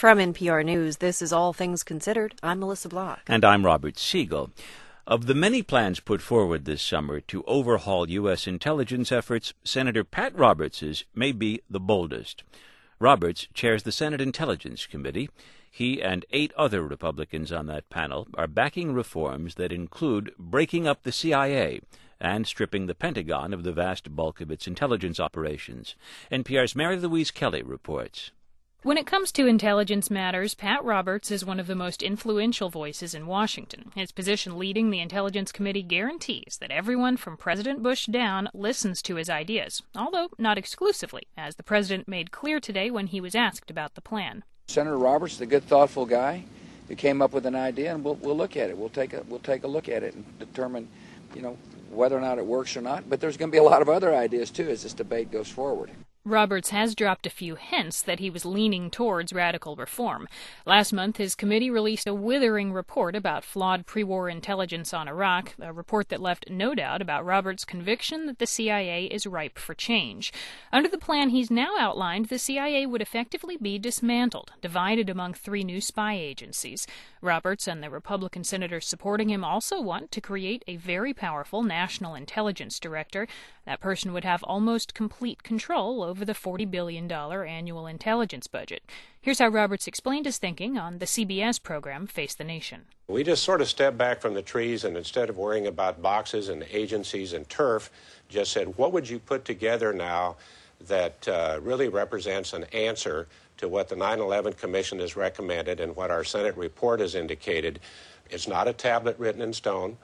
From NPR News, this is All Things Considered. I'm Melissa Block. And I'm Robert Siegel. Of the many plans put forward this summer to overhaul U.S. intelligence efforts, Senator Pat Roberts' may be the boldest. Roberts chairs the Senate Intelligence Committee. He and 8 other Republicans on that panel are backing reforms that include breaking up the CIA and stripping the Pentagon of the vast bulk of its intelligence operations. NPR's Mary Louise Kelly reports. When it comes to intelligence matters, Pat Roberts is one of the most influential voices in Washington. His position leading the Intelligence Committee guarantees that everyone from President Bush down listens to his ideas, although not exclusively, as the president made clear today when he was asked about the plan. Senator Roberts is a good, thoughtful guy who came up with an idea, and we'll look at it. We'll take a look at it and determine, whether or not it works or not. But there's going to be a lot of other ideas too as this debate goes forward. Roberts has dropped a few hints that he was leaning towards radical reform. Last month, his committee released a withering report about flawed pre-war intelligence on Iraq, a report that left no doubt about Roberts' conviction that the CIA is ripe for change. Under the plan he's now outlined, the CIA would effectively be dismantled, divided among 3 new spy agencies. Roberts and the Republican senators supporting him also want to create a very powerful national intelligence director. That person would have almost complete control over the $40 billion annual intelligence budget. Here's how Roberts explained his thinking on the CBS program Face the Nation. We just sort of stepped back from the trees and instead of worrying about boxes and agencies and turf, just said, what would you put together now that really represents an answer to what the 9/11 Commission has recommended and what our Senate report has indicated? It's not a tablet written in stone.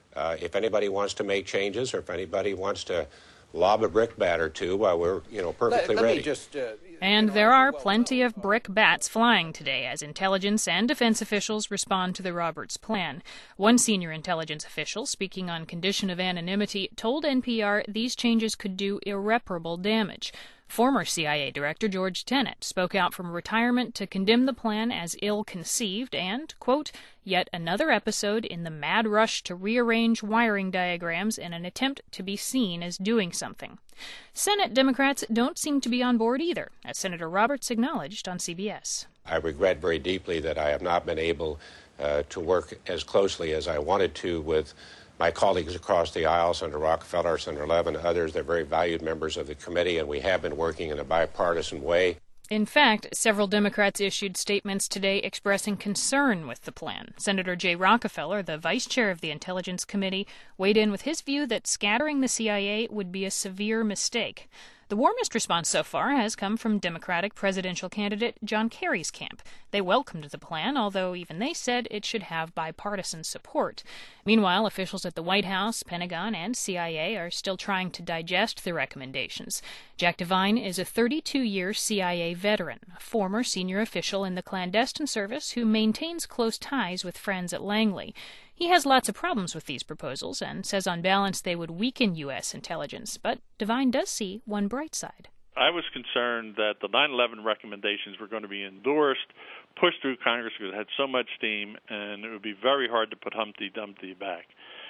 If anybody wants to make changes or if anybody wants to lob a brickbat or two, we're perfectly ready. And there are plenty of brickbats flying today as intelligence and defense officials respond to the Roberts plan. One senior intelligence official, speaking on condition of anonymity, told NPR these changes could do irreparable damage. Former CIA Director George Tenet spoke out from retirement to condemn the plan as ill-conceived and, quote, yet another episode in the mad rush to rearrange wiring diagrams in an attempt to be seen as doing something. Senate Democrats don't seem to be on board either, as Senator Roberts acknowledged on CBS. I regret very deeply that I have not been able to work as closely as I wanted to with my colleagues across the aisle, Senator Rockefeller, Senator Levin, others. They're very valued members of the committee, and we have been working in a bipartisan way. In fact, several Democrats issued statements today expressing concern with the plan. Senator Jay Rockefeller, the vice chair of the Intelligence Committee, weighed in with his view that scattering the CIA would be a severe mistake. The warmest response so far has come from Democratic presidential candidate John Kerry's camp. They welcomed the plan, although even they said it should have bipartisan support. Meanwhile, officials at the White House, Pentagon, and CIA are still trying to digest the recommendations. Jack Devine is a 32-year CIA veteran, a former senior official in the clandestine service who maintains close ties with friends at Langley. He has lots of problems with these proposals and says on balance they would weaken U.S. intelligence, but Devine does see one bright side. I was concerned that the 9/11 recommendations were going to be endorsed, pushed through Congress because it had so much steam, and it would be very hard to put Humpty Dumpty back.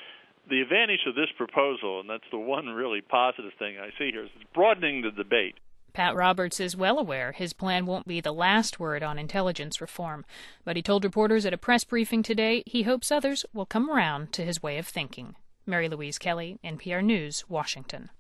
The advantage of this proposal, and that's the one really positive thing I see here, is it's broadening the debate. Pat Roberts is well aware his plan won't be the last word on intelligence reform, but he told reporters at a press briefing today he hopes others will come around to his way of thinking. Mary Louise Kelly, NPR News, Washington.